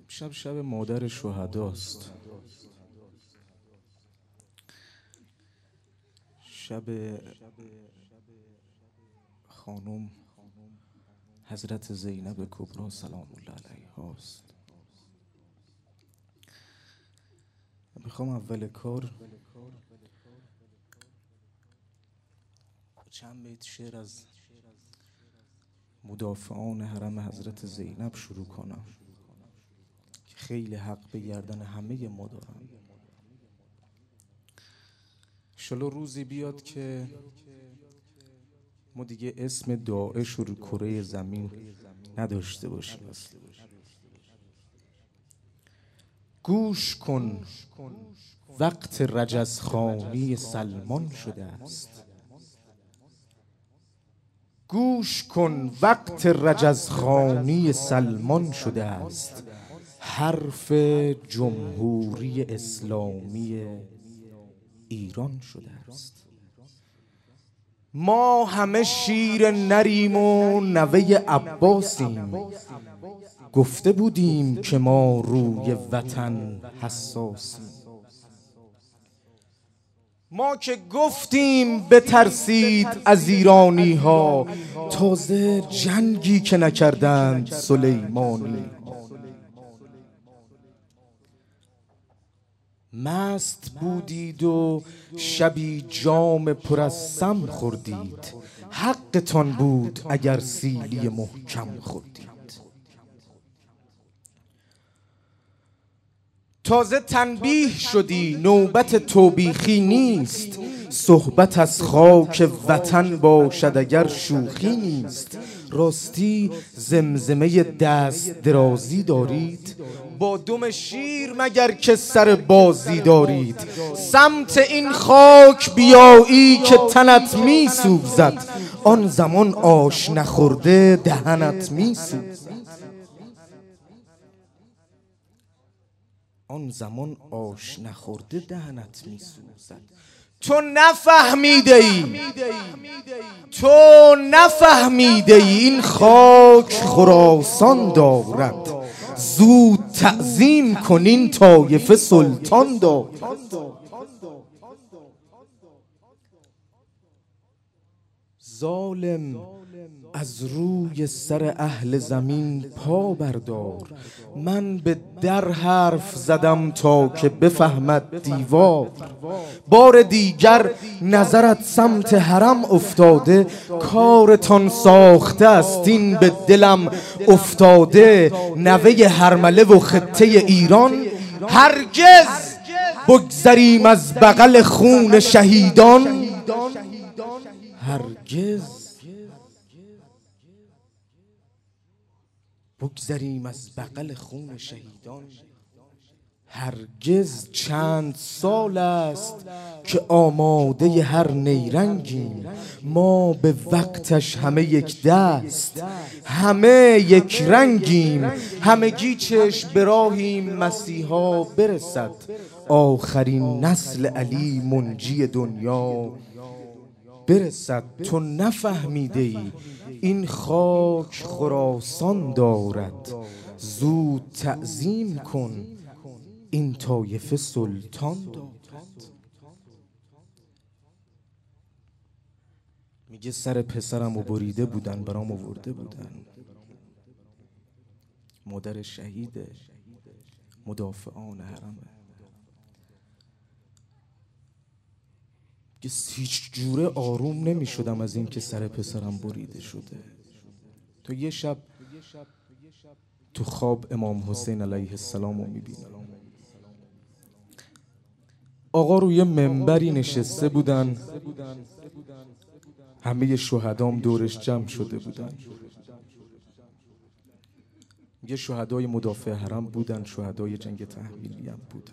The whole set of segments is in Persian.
شب مادر شهداست. شب خانم حضرت زینب کبری سلام الله علیها است. میخوام اول کار چند بیت شعر از مدافعان حرم حضرت زینب شروع کنم که خیلی حق به گردن همه ما دارن. انشالله روزی بیاد که ما دیگه اسم داعش رو کره زمین نداشته باشیم. گوش کن وقت رجزخوانی سلمان شده است. گوش کن وقت رجزخوانی سلمان شده است. حرف جمهوری اسلامی ایران شده است. ما همه شیر نریم و نوه عباسیم. گفته بودیم که ما روی وطن حساسیم. ما که گفتیم بترسید از ایرانی ها، تازه جنگی که نکردند سلیمانی. مست بودید و شبی جام پر از سم خوردید. حقتان بود اگر سیلی محکم خوردید. تازه تنبیه شدی نوبت توبیخی نیست. صحبت از خاک وطن باشد اگر شوخی نیست. راستی زمزمه دست درازی دارید؟ با دم شیر مگر که سر بازی دارید؟ سمت این خاک بیایی که تنت می سوزد. آن زمان آش نخورده دهنت می سوزد. آن زمان آش نخورده دهنت می سوزد. تو نفهمیده ای، تو نفهمیده ای این خاک خراسان دارد. زود تعظیم کنین طایفه سلطان دارد. ظالم از روی سر اهل زمین پا بردار. من به در حرف زدم تا که بفهمد دیوار. بار دیگر نظرت سمت حرم افتاده. کارتان ساخته است این به دلم افتاده. نوه هرمله و خطه ایران هرگز بگذریم از بغل خون شهیدان. هرگز بگذریم از بغل خون شهیدان. هرگز. چند سال است که آماده هر نیرنگیم. ما به وقتش همه یک دست، همه یک رنگیم. همگی چشم به راهیم مسیحا برسد. آخرین نسل علی منجی دنیا برسد. تو نفهمیده ای این خاک خراسان دارد. زود تعظیم کن این طایفه سلطان دارد. میگه سر پسرم رو بریده بودن برام آورده بودن. مادر شهید مدافعان حرمه. هیچ جوره آروم نمی شدم از این که سر پسرم بریده شده. تا یه شب تو خواب امام حسین علیه السلام رو می بینم. آقا روی منبری نشسته بودن. همه شهدام دورش جمع شده بودن. یه شهدای مدافع حرم بودن، شهدای جنگ تحمیلی هم بودن.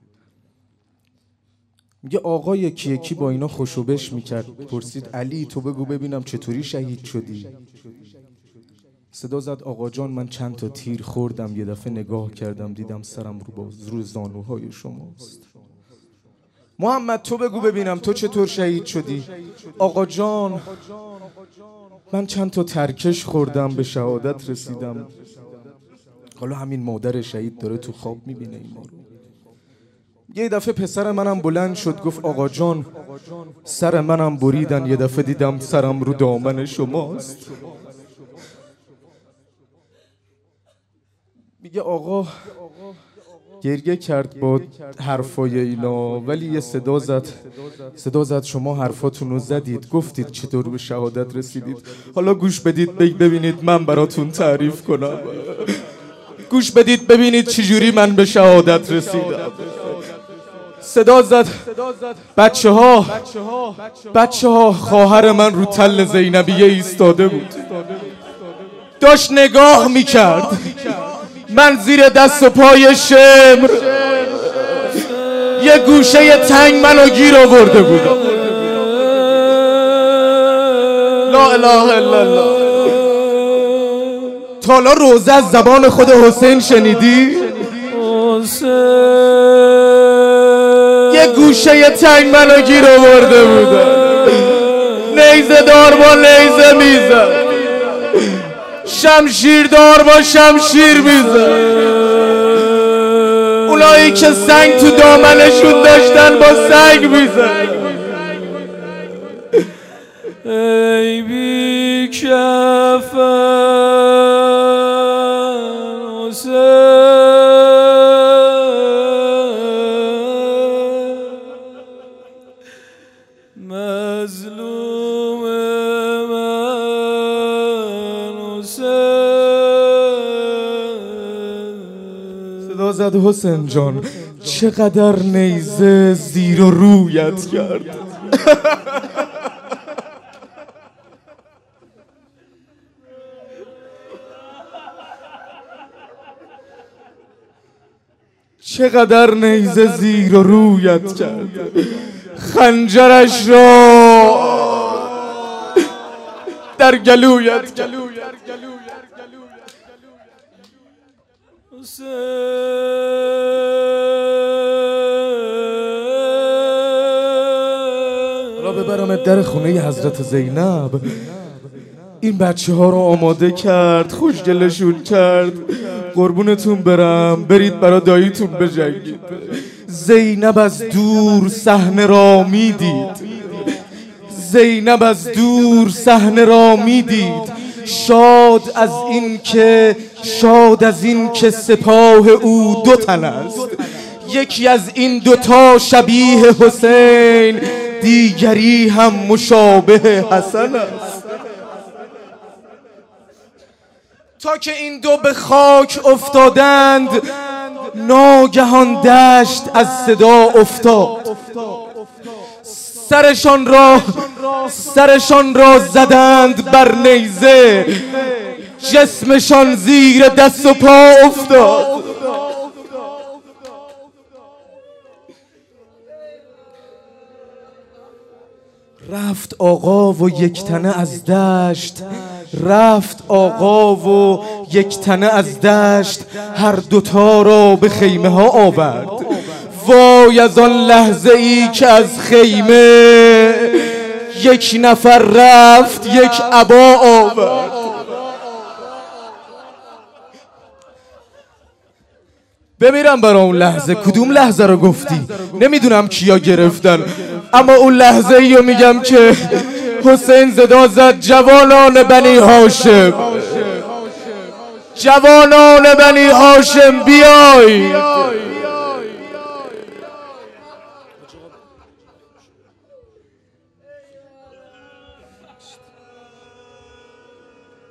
میگه آقا یکی یکی با اینا خوشوبش میکرد. پرسید علی تو بگو ببینم چطوری شهید شدی؟ صدا زد آقا جان من چند تا تیر خوردم. یه دفعه نگاه کردم دیدم سرم رو زانوهای شماست. محمد تو بگو ببینم تو چطور شهید شدی؟ آقا جان من چند تا ترکش خوردم به شهادت رسیدم. حالا همین مادر شهید داره تو خواب میبینه این ما رو. یه دفعه پسر منم بلند شد گفت آقا جان سر منم بریدن، یه دفعه دیدم سرم رو دامن شماست. میگه آقا گریه کرد با حرفای اینا، ولی یه صدا زد شما حرفاتون رو زدید، گفتید چطور به شهادت رسیدید. حالا گوش بدید ببینید من براتون تعریف کنم. گوش بدید ببینید چجوری من به شهادت رسیدم. صدا زد بچه ها خواهر من رو تل زینبیه ایستاده بود، داشت نگاه میکرد، من زیر دست و پای شمر یه گوشه تنگ منو گیر آورده بودم. لا اله الا الله. تا حالا روزه از زبان خود حسین شنیدی؟ یه گوشه تنگ منو گیر آورده بودم، نیزه دار با نیزه میزد، شمشیر دار با شمشیر میزد. اونایی که سنگ تو دامنشون داشتن با سنگ میزد. ای بی کفن مظلوم من صدا زد حسین جان چقدر نیزه زیر و رویت کرد. چقدر نیزه زیر و رویت کرد، خنجرش را در گلویت کرد. حالا ببرم در خونه حضرت زینب. این بچه ها رو آماده کرد، خوشگلشون کرد. قربونتون برم، برید برا داییتون بجنگید. زینب از دور صحنه را میدید، زینب از دور صحنه را میدید، شاد از این که سپاه او 2 تن است. یکی از این 2 تا شبیه حسین، دیگری هم مشابه حسن است. تا که این 2 به خاک افتادند، ناگهان دشت از صدا افتاد. سرشان را زدند بر نیزه، جسمشان زیر دست و پا افتاد. رفت آقا و یک تنه از دشت، رفت آقا و یک تنه از دشت، هر 2 تا را به خیمه ها آورد. وای از آن لحظه ای که از خیمه 1 نفر رفت 1 عبا آورد. بمیرم برای اون لحظه. کدوم لحظه رو گفتی؟ نمیدونم کیا گرفتن، اما اون لحظه ای رو میگم که حسین صدا زد جوانان بنی هاشم، جوانان بنی هاشم بیایید.